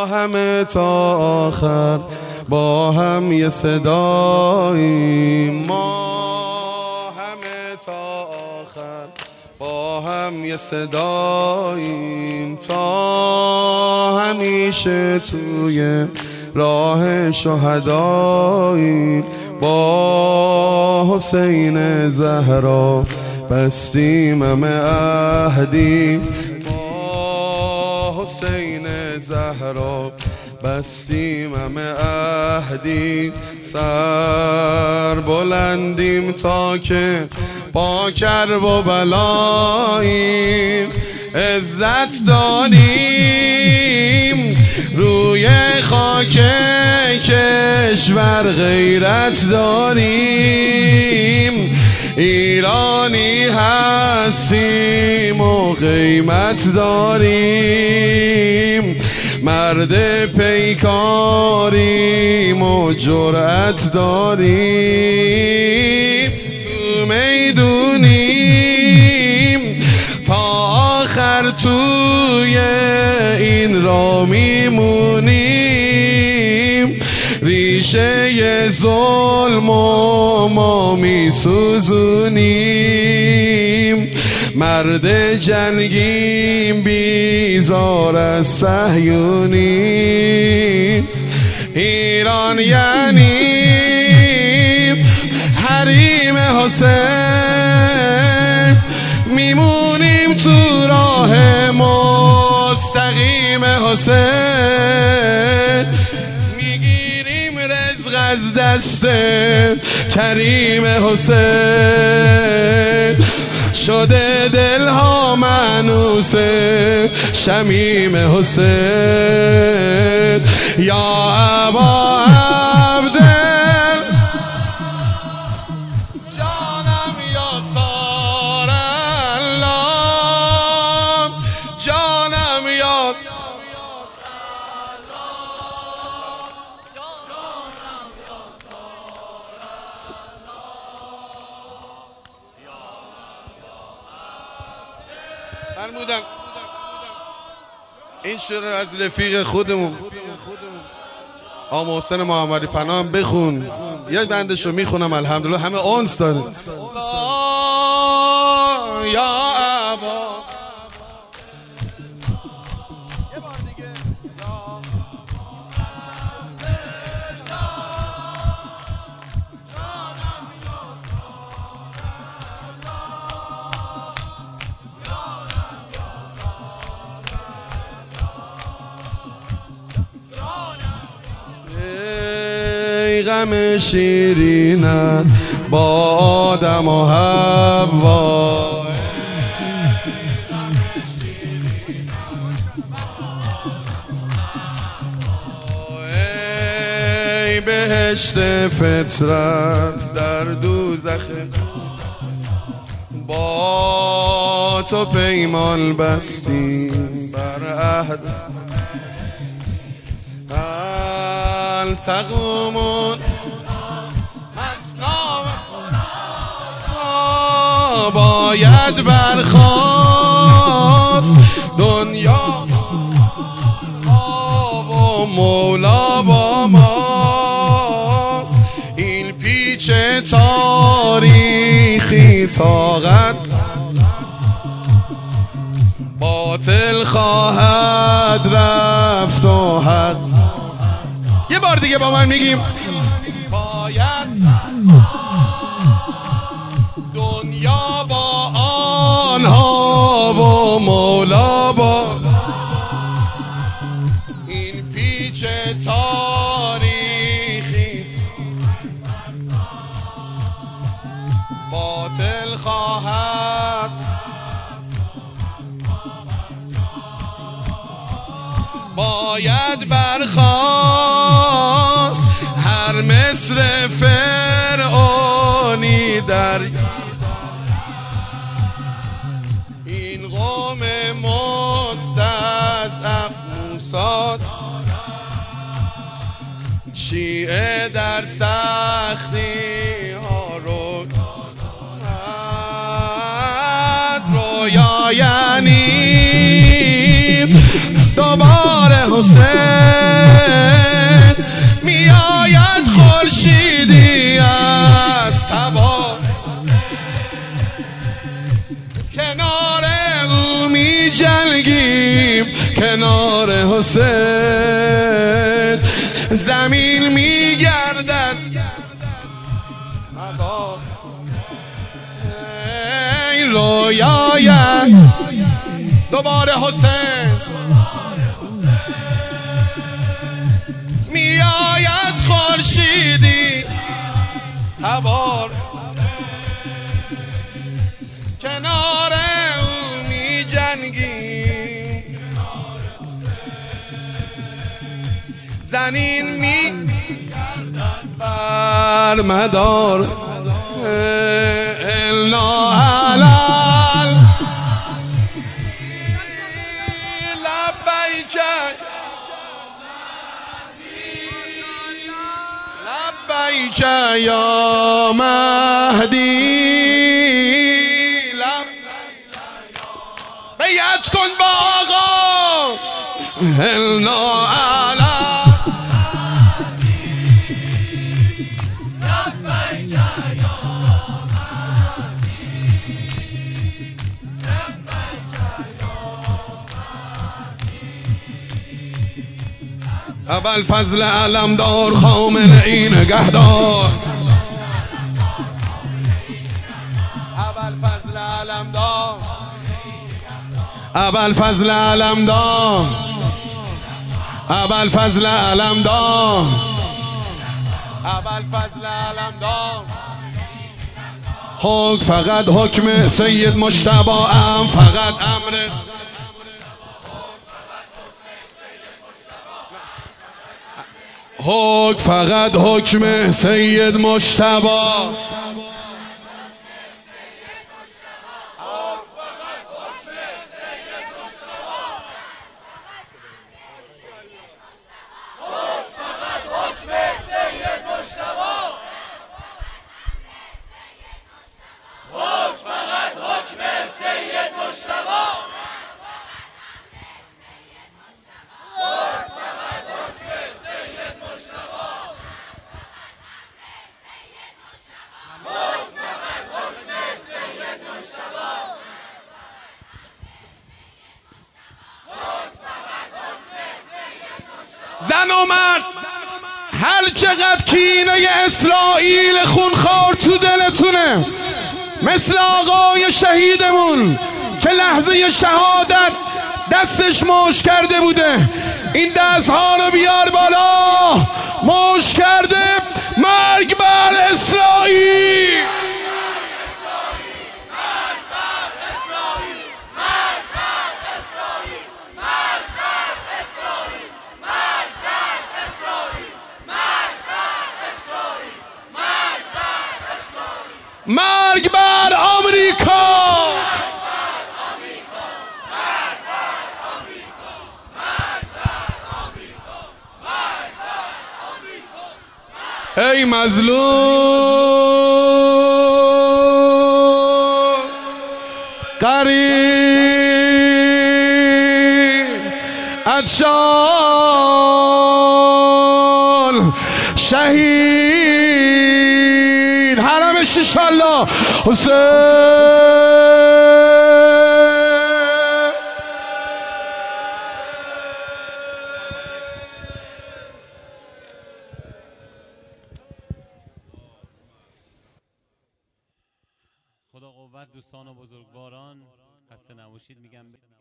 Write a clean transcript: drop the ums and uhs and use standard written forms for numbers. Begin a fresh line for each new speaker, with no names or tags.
همه تا آخر با هم یه صداییم، ما همه تا آخر با هم یه صداییم، تا همیشه توی راه شهداییم، با حسین زهرا بستیم همه عهدی، با حسین زهرا بستیم همه عهدی، سر بلندیم تا که با کرب و بلاییم، عزت داریم روی خاک کشور، غیرت داریم ایرانی هستیم و قیمت داریم، مرد پیکاریم و جرأت داریم، تو میدونیم تا آخر توی این را میمونیم، ریشه ظلم و ما میسوزونیم، مرد جنگیم بیزار از صهیونی، ایران یعنی حریم حسین، میمونیم تو راه مستقیم حسین، میگیریم رزق از دست کریم حسین، شده دلها مانوس شمیم حسین، یا ابا عبدل جانم یا سار الله، جانم یا من بودم. این شعر از رفیق خودمون آقا محسن محمدی پناه بخون، یک بندشو میخونم الحمدلله همه اونس داره. یا ابا غم شیرینت با آدم و حوا، ای بهشت فطرت در دوزخ، با تو پیمان بستیم بر عهد، التقومون باید برخاست دنیا و مولا با ماست، این پیچ تاریخی طاقت باطل خواهد رفت و حق. یه بار دیگه با من میگیم باید دنیا با آنها و مولا با، این پیچ تاریخی باطل خواهد باید برخاست هر مصر فرعونی در این قوم مستضعف، موساد شیعه در سختی ها رو رویا یعنی دوباره حسین میآید خورشیدی از تبا، کنار او می جنگیم کنار حسین، زمین می گردد این رویای دوباره حسین، می آید خورشیدی تبار، کنار او می جنگیم، زمین می بر مدار النا علال لبیک لبیک یا مهدی، بیعت کن با آقا النا علا اول فضل علمدار خامنه ای نگهدار، اول فضل علمدار، اول فضل علمدار، اول فضل علمدار، اول فضل علمدار، حکم فقط حکم سید مجتبی ام، فقط امر حکم فقط حکم سید مجتبی، زن و مرد هر چقدر کینه اسرائیل خونخوار تو دلتونه، مثل آقای شهیدمون که لحظه شهادت دستش مشت کرده بوده، این دستها رو بیار بالا، مشت کرده مرگ بر اسرائیل. مرگ بر آمریکا. ای مظلوم قریب اتشال شهید حرمش انشالله حسین.
خدا قوت دوستان و بزرگواران، خسته نباشید میگم.